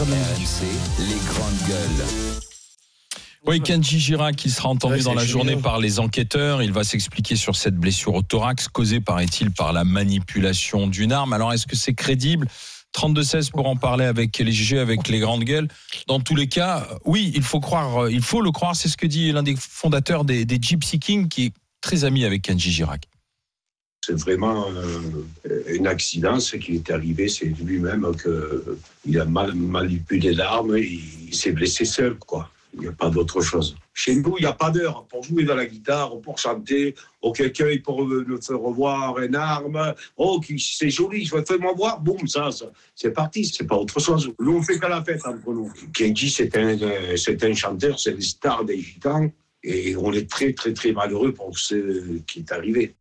faire de la musique. RMC, les grandes gueules. Oui, Kendji Girac qui sera entendu dans la journée par les enquêteurs. Il va s'expliquer sur cette blessure au thorax causée, paraît-il, par la manipulation d'une arme. Alors, est-ce que c'est crédible ? 32-16 pour en parler avec les GG, avec les grandes gueules. Dans tous les cas, oui, il faut le croire. C'est ce que dit l'un des fondateurs des Gypsy Kings, qui est très ami avec Kendji Girac. C'est vraiment un accident, ce qui est arrivé, c'est lui-même qu'il a manipulé l'arme et il s'est blessé seul, quoi. Il n'y a pas d'autre chose. Chez nous, il n'y a pas d'heure pour jouer dans la guitare, pour chanter. Quelqu'un pour me faire revoir une arme. C'est joli, fais-moi voir. Boum, ça, c'est parti. C'est pas autre chose. Nous, on fait qu'à la fête entre nous. Kendji, c'est un chanteur, c'est le star des Gitans. Et on est très, très, très malheureux pour ce qui est arrivé.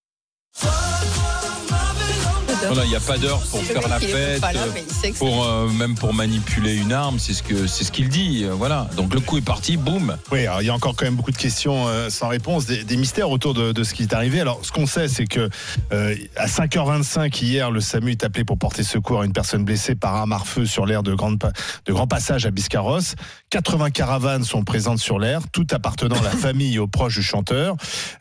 Voilà, il n'y a pas d'heure pour faire la fête, même pour manipuler une arme, c'est ce qu'il dit. Voilà. Donc le coup est parti, boum. Oui, alors, il y a encore quand même beaucoup de questions sans réponse, des mystères autour de ce qui est arrivé. Alors ce qu'on sait, c'est que à 5h25 hier, le SAMU est appelé pour porter secours à une personne blessée par arme à feu sur l'aire de Grand Passage à Biscarrosse. 80 caravanes sont présentes sur l'aire, toutes appartenant à la famille et aux proches du chanteur.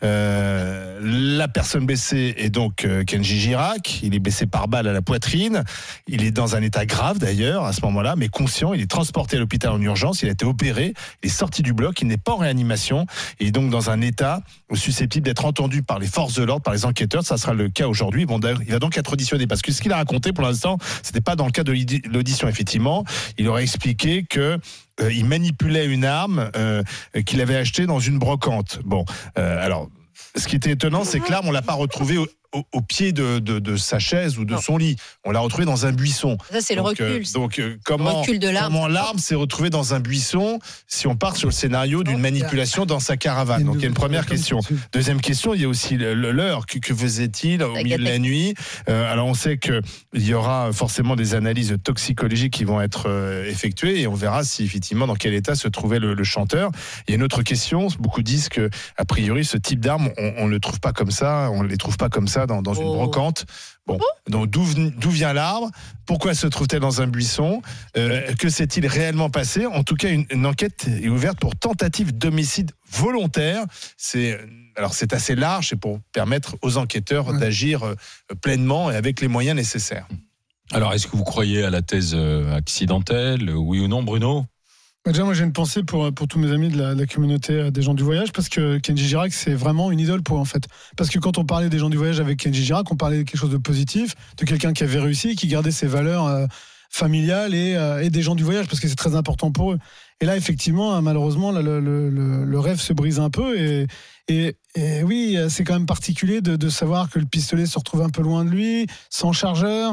La personne blessée est donc Kendji Girac. Il est blessé par balle à la poitrine. Il est dans un état grave d'ailleurs à ce moment-là, mais conscient. Il est transporté à l'hôpital en urgence. Il a été opéré. Il est sorti du bloc. Il n'est pas en réanimation. Il est donc dans un état susceptible d'être entendu par les forces de l'ordre, par les enquêteurs. Ça sera le cas aujourd'hui. Bon, il va donc être auditionné parce que ce qu'il a raconté pour l'instant, c'était pas dans le cas de l'audition. Effectivement, il aurait expliqué que il manipulait une arme qu'il avait achetée dans une brocante. Bon, alors, ce qui était étonnant, c'est que l'arme, on l'a pas retrouvée au pied de sa chaise ou de son lit. On l'a retrouvée dans un buisson. Ça, c'est le recul. Comment recul de l'arme. Comment l'arme s'est retrouvée dans un buisson si on part sur le scénario d'une manipulation dans sa caravane? Donc, il y a une première question. Deuxième question, il y a aussi l'heure. Que faisait-il au milieu de la nuit? Alors, on sait qu'il y aura forcément des analyses toxicologiques qui vont être effectuées et on verra si, effectivement, dans quel état se trouvait le chanteur. Il y a une autre question. Beaucoup disent que, a priori, ce type d'arme, on ne le trouve pas comme ça. On ne les trouve pas comme ça dans une brocante. Bon, donc d'où vient l'arme? Pourquoi se trouve-t-elle dans un buisson? Que s'est-il réellement passé? En tout cas, une enquête est ouverte pour tentative d'homicide volontaire. C'est assez large et pour permettre aux enquêteurs d'agir pleinement et avec les moyens nécessaires. Alors, est-ce que vous croyez à la thèse accidentelle? Oui ou non, Bruno? Déjà, moi j'ai une pensée pour tous mes amis de la communauté des gens du voyage, parce que Kendji Girac, c'est vraiment une idole pour eux, en fait. Parce que quand on parlait des gens du voyage avec Kendji Girac, on parlait de quelque chose de positif, de quelqu'un qui avait réussi, qui gardait ses valeurs familiales et des gens du voyage, parce que c'est très important pour eux. Et là, effectivement, malheureusement, le rêve se brise un peu et oui, c'est quand même particulier de savoir que le pistolet se retrouve un peu loin de lui, sans chargeur.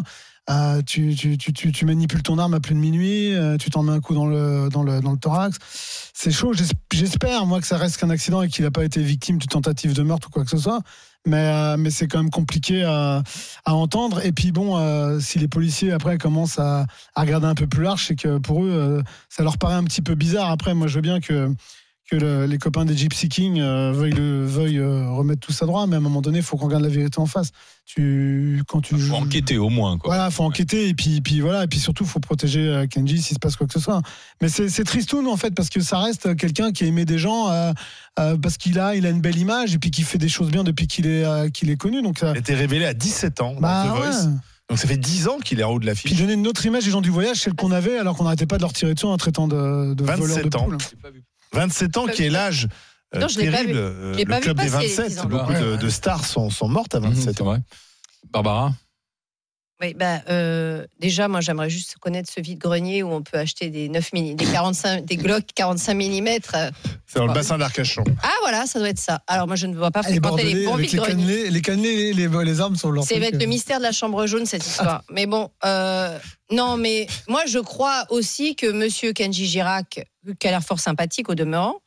Tu manipules ton arme à plus de minuit, tu t'en mets un coup dans le thorax. C'est chaud. J'espère, moi, que ça reste qu'un accident et qu'il n'a pas été victime de tentative de meurtre ou quoi que ce soit. Mais c'est quand même compliqué à entendre. Et puis bon, si les policiers après commencent à regarder un peu plus large, c'est que pour eux, ça leur paraît un petit peu bizarre. Après, moi, je veux bien que les copains des Gypsy Kings veuillent remettre tout ça droit, mais à un moment donné, il faut qu'on regarde la vérité en face. Faut enquêter au moins, quoi. Voilà, faut enquêter et puis voilà, et puis surtout, faut protéger Kendji s'il se passe quoi que ce soit. Mais c'est tristoun en fait, parce que ça reste quelqu'un qui a aimé des gens parce qu'il a une belle image et puis qui fait des choses bien depuis qu'il est connu. Donc ça... Il a été révélé à 17 ans dans The Voice. Donc ça fait 10 ans qu'il est en haut de l'affiche. Puis donner une autre image des gens du voyage, celle qu'on avait alors qu'on n'arrêtait pas de leur tirer dessus en traitant de voleurs de poules. 27 ans, qui est l'âge terrible. Le club des 27. Beaucoup de stars sont mortes à 27 ans. Barbara? Oui, déjà, moi, j'aimerais juste connaître ce vide-grenier où on peut acheter des Glock 45 mm. C'est dans le bassin d'Arcachon. Ah, voilà, ça doit être ça. Alors, moi, je ne vois pas fréquenter les bons vide-greniers. Les cannelés, les armes sont leur truc. Ça va être le mystère de la chambre jaune, cette histoire. Mais bon, non, mais moi, je crois aussi que monsieur Kendji Girac, qui a l'air fort sympathique au demeurant,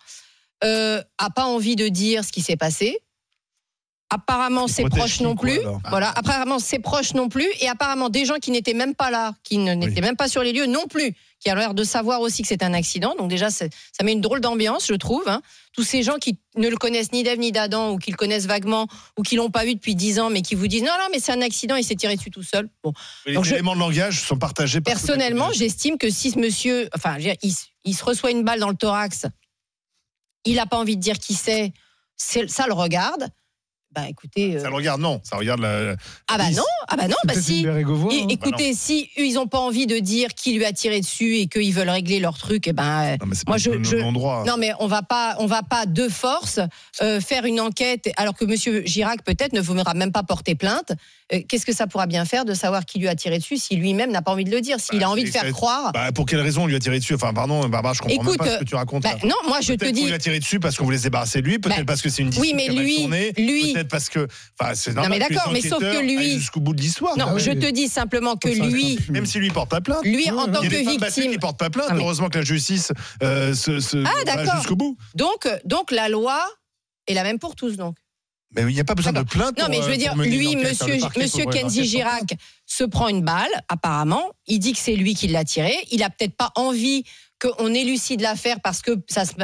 a pas envie de dire ce qui s'est passé. Apparemment, ses proches non plus. Voilà. Apparemment, ses proches non plus. Et apparemment, des gens qui n'étaient même pas là, qui n'étaient même pas sur les lieux non plus, qui a l'air de savoir aussi que c'est un accident. Donc déjà, ça met une drôle d'ambiance, je trouve. Hein. Tous ces gens qui ne le connaissent ni d'Ève ni d'Adam, ou qui le connaissent vaguement, ou qui l'ont pas vu depuis 10 ans, mais qui vous disent non, mais c'est un accident, il s'est tiré dessus tout seul. Bon. Les éléments de langage sont partagés par personnellement, j'estime que si ce monsieur, enfin, il se reçoit une balle dans le thorax, il n'a pas envie de dire qui c'est, ça le regarde. Bah écoutez, ça le regarde, non, ça regarde la. Ah bah non, bah si. Écoutez, bah si ils n'ont pas envie de dire qui lui a tiré dessus et qu'ils veulent régler leur truc, et ben moi non mais on va pas de force faire une enquête alors que Monsieur Chirac peut-être ne voudra même pas porter plainte. Qu'est-ce que ça pourra bien faire de savoir qui lui a tiré dessus si lui-même n'a pas envie de le dire, s'il a envie de faire croire. Pour quelle raison on lui a tiré dessus? Enfin pardon Barbara, je comprends même pas ce que tu racontes. Non, moi je te dis. Peut-être qu'on lui a tiré dessus parce qu'on voulait se débarrasser de lui, peut-être parce que c'est une dispute qui a mal tourné, peut-être parce que c'est normal. Non mais d'accord, mais sauf que lui jusqu'au bout de l'histoire. Non, je te dis simplement que lui, même si lui porte pas plainte, lui en tant que victime, il porte pas plainte. Heureusement que la justice va jusqu'au bout. Donc la loi est la même pour tous donc. Mais il n'y a pas besoin de plainte. Non, mais je veux dire, lui, monsieur Kenji Girac se prend une balle, apparemment. Il dit que c'est lui qui l'a tiré. Il a peut-être pas envie qu'on élucide l'affaire parce que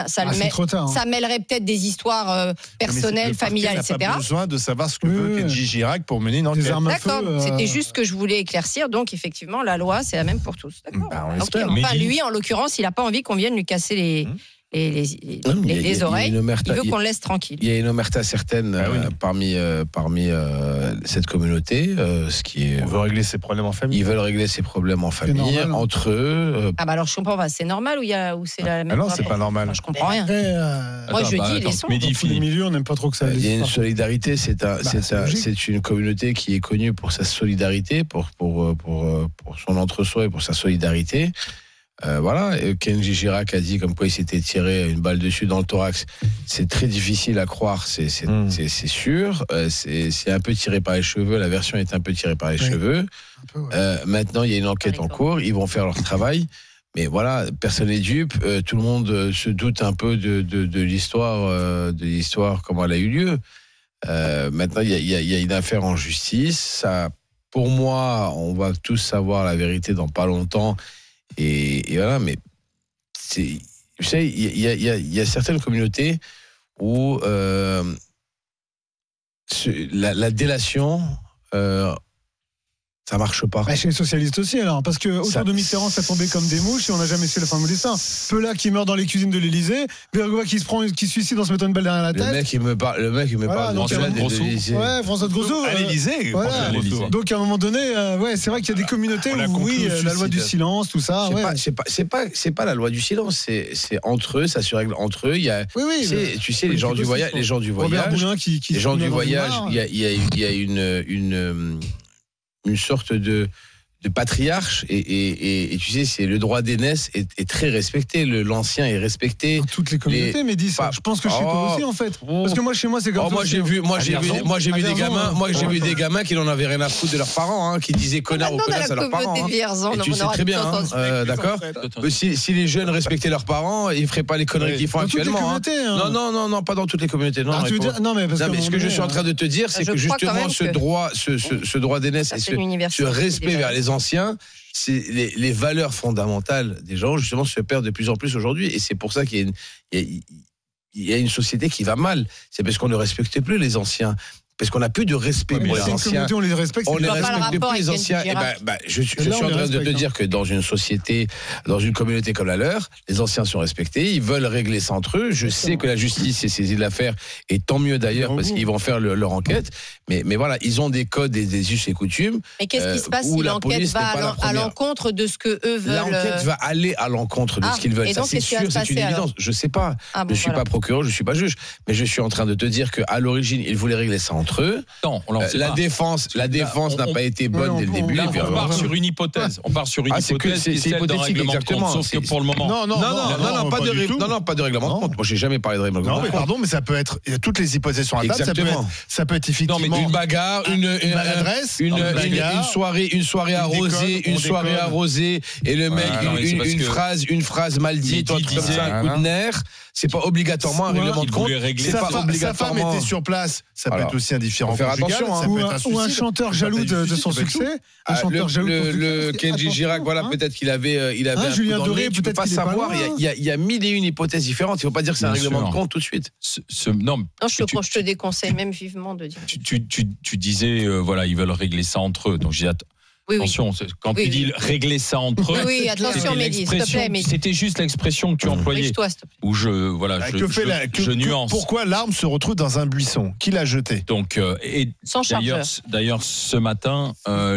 ça mêlerait peut-être des histoires personnelles, familiales, etc. Il n'a pas besoin de savoir ce que veut Kenji Girac pour mener une enquête. D'accord, c'était juste ce que je voulais éclaircir. Donc, effectivement, la loi, c'est la même pour tous. D'accord. Enfin, lui, en l'occurrence, il n'a pas envie qu'on vienne lui casser les oreilles. Il veut qu'on le laisse tranquille. Il y a une omerta certaine parmi cette communauté. On veut régler ses problèmes en famille. Ils veulent régler ses problèmes en famille, normal, entre eux. Alors je comprends pas. C'est normal ou c'est la même? Non, c'est pas normal. Je comprends rien. Moi je dis les sons. Dans tous les milieux, on n'aime pas trop que ça. Il y a une solidarité. C'est une communauté qui est connue pour sa solidarité, pour son entre-soi et pour sa solidarité. Voilà, Kenji Girac a dit comme quoi il s'était tiré une balle dessus dans le thorax. C'est très difficile à croire, c'est sûr. C'est un peu tiré par les cheveux. La version est un peu tirée par les cheveux. Maintenant, il y a une enquête en cours. Ils vont faire leur travail. Mais voilà, personne n'est dupe. Tout le monde se doute un peu de l'histoire, comment elle a eu lieu. Maintenant, il y a une affaire en justice. Ça, pour moi, on va tous savoir la vérité dans pas longtemps. Et voilà, mais vous savez, il y a certaines communautés où la délation, ça marche pas. Chez les socialistes aussi, alors, parce que autour de Mitterrand, ça tombait comme des mouches et on n'a jamais su la fin de l'histoire. Peula qui meurt dans les cuisines de l'Élysée, Bergois qui se suicide en se mettant une balle derrière la tête. Le mec, il me parle de l'Élysée. Ouais, François de Grosso. À l'Élysée. Voilà. Donc à un moment donné, c'est vrai qu'il y a des communautés où la loi du silence, tout ça. C'est pas la loi du silence, c'est entre eux, ça se règle entre eux. Il y a, tu sais, les gens du voyage, il y a une sorte de patriarche et tu sais, c'est le droit d'aînesse est très respecté, l'ancien est respecté dans toutes les communautés. Mais dis ça, je pense que chez toi aussi en fait, parce que moi chez moi c'est comme ça. Moi j'ai vu des gamins qui n'en avaient rien à foutre de leurs parents, qui disaient connard ou connasse à leurs parents. Et tu sais très bien, d'accord. Si les jeunes respectaient leurs parents, ils feraient pas les conneries qu'ils font actuellement. Non, pas dans toutes les communautés. Non, mais ce que je suis en train de te dire, c'est que justement ce droit d'aînesse et ce respect vers les anciens, c'est les valeurs fondamentales des gens justement se perdent de plus en plus aujourd'hui, et c'est pour ça qu'il y a une société qui va mal. C'est parce qu'on ne respecte plus les anciens. Parce qu'on n'a plus de respect pour les anciens. On les respecte plus les anciens. Je suis en train de te dire que dans une société, dans une communauté comme la leur, les anciens sont respectés, ils veulent régler ça entre eux. Je sais que la justice s'est saisie de l'affaire, et tant mieux d'ailleurs, parce qu'ils vont faire leur enquête. Mais voilà, ils ont des codes et des us et coutumes. Mais qu'est-ce qui se passe si l'enquête va à l'encontre de ce que eux veulent? L'enquête va aller à l'encontre de ce qu'ils veulent. Ça, c'est sûr, c'est une évidence. Je sais pas. Je suis pas procureur, je suis pas juge, mais je suis en train de te dire qu'à l'origine, ils voulaient régler ça entre eux. Non, la défense n'a pas été bonne dès le début. Là, on part sur une hypothèse. C'est hypothétique, exactement. Sauf que pour le moment. Non, pas de règlement de compte. Moi, j'ai jamais parlé de règlement de compte. Non, mais pardon, mais ça peut être. Toutes les hypothèses sur la table. Ça peut être effectivement. Non, mais une bagarre, une soirée arrosée, et le mec, une phrase mal dite, un truc comme ça, un coup de nerf. C'est pas obligatoirement un règlement de compte. Sa femme était sur place. Ça peut être aussi indifférent Faut faire conjugal, attention, hein. ça peut être un suicide. Ou un chanteur Ça peut jaloux être du de suicide, son ça peut être tout. succès. Ah, le Kenji Girac, voilà, hein. peut-être qu'il avait un coup Julien dans le Doré, nez, tu peux peut-être pas qu'il est pas savoir. loin. Il y a mille et une hypothèses différentes. Il ne faut pas dire que c'est un Bien règlement sûr. de compte tout de suite. Non, Non, je te déconseille même vivement de dire. tu disais, voilà, ils veulent régler ça entre eux. Donc j'ai Oui, oui. attention, quand Oui, tu dis oui. régler ça entre eux, Oui, attention, c'était Mehdi, s'il te l'expression- plaît, Mehdi. c'était juste l'expression que tu employais. Corrige-toi, s'il te plaît. Où je Que nuance. pourquoi l'arme se retrouve dans un buisson? Qui l'a jetée? Donc, et Sans chargeur. d'ailleurs, ce matin,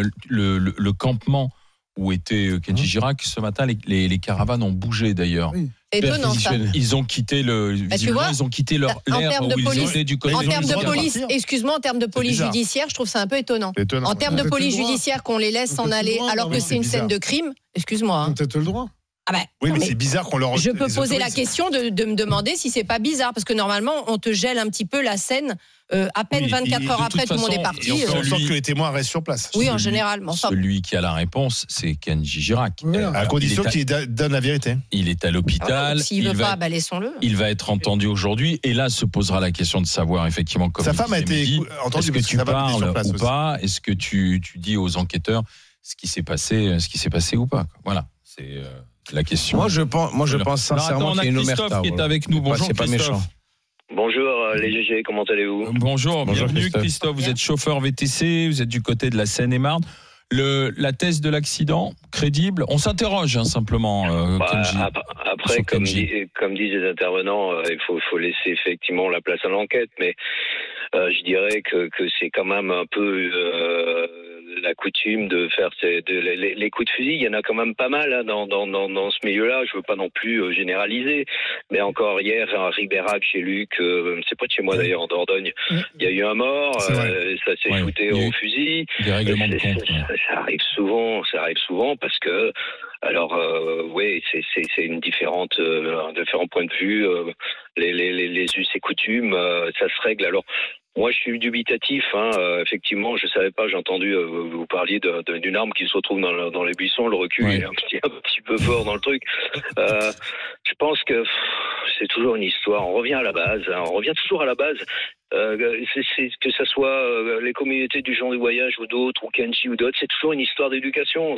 le campement où était Kenji Girac, ce matin, les caravanes ont bougé d'ailleurs. Oui. C'est étonnant, ça. Ils ont quitté visiblement, vois, ils ont quitté en l'air termes où de ils police- étaient du côté En de termes de l'Israël. police, partir. excuse-moi, en termes de police bizarre. judiciaire, je trouve ça un peu étonnant. C'est étonnant. En termes de Peut-être police le droit. judiciaire qu'on les laisse s'en Peut-être le aller droit, alors non, que mais c'est une c'est scène bizarre. de crime, excuse-moi. Ils ont peut-être le droit. Ah ben, Oui, mais mais c'est bizarre qu'on leur. je peux les poser la autorise. question de me demander si c'est pas bizarre, parce que normalement, on te gèle un petit peu la scène à peine Oui, 24 et heures de après, toute tout le monde est façon, parti. et on On peut- sent Celui- que les témoins restent sur place. Oui, en général. Mais enfin, Celui qui a la réponse, c'est Kenji Girac. Voilà. À condition qu'il donne la vérité. Il est à l'hôpital. s'il veut pas, bah, laissons-le. Il va être entendu aujourd'hui et là se posera la question de savoir effectivement comme Sa il femme a disait été Mehdi, entendue est-ce que parce que tu sa femme était sur parles place ou aussi. pas, est-ce que tu dis aux enquêteurs ce qui s'est passé ou pas, quoi. Voilà, c'est la question. Moi, je pense Alors, sincèrement attends, on a qu'il y a une Christophe omerta. qui est voilà. avec nous. Bonjour C'est pas Christophe. méchant. Bonjour les GG, comment allez-vous? Bonjour, bienvenue Christophe. Christophe. Vous Bien. êtes chauffeur VTC, vous êtes du côté de la Seine-et-Marne. La thèse de l'accident, crédible. On s'interroge simplement, Kenji. Après, Sur comme Kenji. disent les intervenants, il faut laisser effectivement la place à l'enquête, mais je dirais que c'est quand même un peu la coutume de faire les coups de fusil. Il y en a quand même pas mal hein, dans ce milieu-là. Je veux pas non plus généraliser, mais encore hier à Ribérac chez Luc, c'est pas de chez moi d'ailleurs en Dordogne, il y a eu un mort, C'est vrai. ça s'est Ouais, shooté il y a eu au fusil. Des règlements de C'est- compte. ouais. ça arrive souvent parce que alors oui, c'est une différente un différent point de vue, les us et coutumes, ça se règle. Alors moi, je suis dubitatif. Effectivement, je savais pas. J'ai entendu vous parliez d'une arme qui se retrouve dans les buissons. Le recul Ouais. est un petit peu fort dans le truc. Je pense que c'est toujours une histoire. On revient à la base. On revient toujours à la base. Que ça soit les communautés du genre du voyage ou d'autres, ou Kenji ou d'autres, c'est toujours une histoire d'éducation.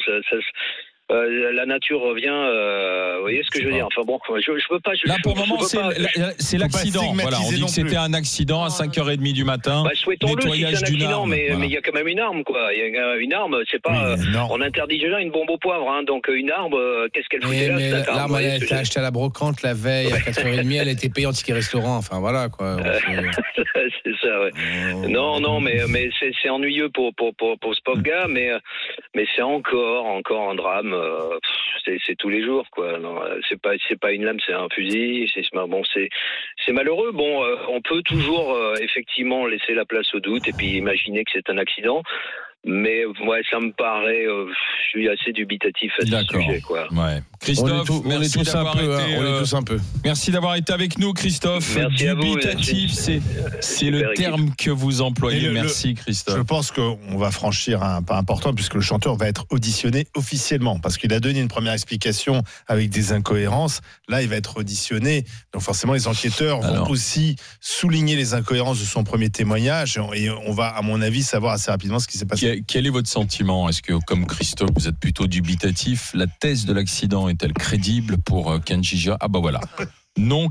La nature revient. Vous voyez ce que je veux dire? Enfin bon, je veux pas. Là, pour le moment, je veux pas- c'est Faut pas l'accident. Voilà, on stigmatiser dit non que c'était plus. un accident à 5h30 du matin. Bah, souhaitons-le si c'est un nettoyage d'une accident, arme, mais voilà. il y a quand même une arme, quoi. Il y a une arme, c'est pas. Oui, non. On interdit déjà une bombe au poivre, hein, donc une arme, qu'est-ce qu'elle foutait là Mais cette arme, l'arme, vous voyez elle a ce que été je- achetée à la brocante la veille à 4h30. Elle était payée en ticket restaurant. Enfin, voilà, quoi. C'est ça, ouais. Non, mais c'est ennuyeux pour ce pauvre gars, mais c'est encore un drame. C'est tous les jours, quoi. Non, c'est pas une lame, c'est un fusil. C'est malheureux. Bon, on peut toujours effectivement laisser la place au doute et puis imaginer que c'est un accident. Mais ouais, ça me paraît. Je suis assez dubitatif à ce D'accord. sujet, quoi. Ouais. Christophe, on est merci tous un d'avoir peu. été. On est tous un peu. Merci d'avoir été avec nous, Christophe. Merci à vous, Dubitatif, c'est super le équipe. terme que vous employez. Et Merci, Je Christophe. pense qu'on va franchir un pas important puisque le chanteur va être auditionné officiellement parce qu'il a donné une première explication avec des incohérences. Là, il va être auditionné. Donc forcément, les enquêteurs Alors. vont aussi souligner les incohérences de son premier témoignage et on va, à mon avis, savoir assez rapidement ce qui s'est passé. Quel est votre sentiment? Est-ce que, comme Christophe, vous êtes plutôt dubitatif? La thèse de l'accident est-elle crédible pour Kenji Girac? Ah bah voilà. Non,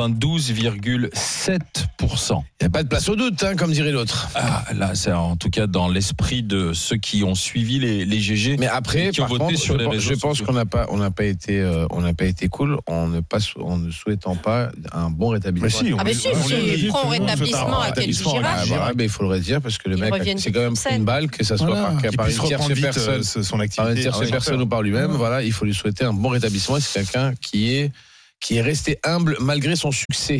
92,7%. Il n'y a pas de place au doute, hein, comme dirait l'autre. Ah, là, c'est en tout cas dans l'esprit de ceux qui ont suivi les GG. Mais après, qui ont par voté contre, sur les réseaux je pense sociaux. qu'on n'a pas été cool en ne souhaitant pas un bon rétablissement. Mais si, Ah, mais si, on si, l'a dit, prends tout le monde rétablissement souhaite un à Kenji rétablissement Girac. Ah, voilà, mais il faut le redire parce que le Ils mec, reviennent c'est quand même sur pris une scène. balle, que ça soit Voilà. par Qu'il puisse une tierce reprendre vite personne, son par une activité. tierce Ouais. personne ou par lui-même. Voilà, il faut lui souhaiter un bon rétablissement. C'est quelqu'un qui est resté humble malgré son succès.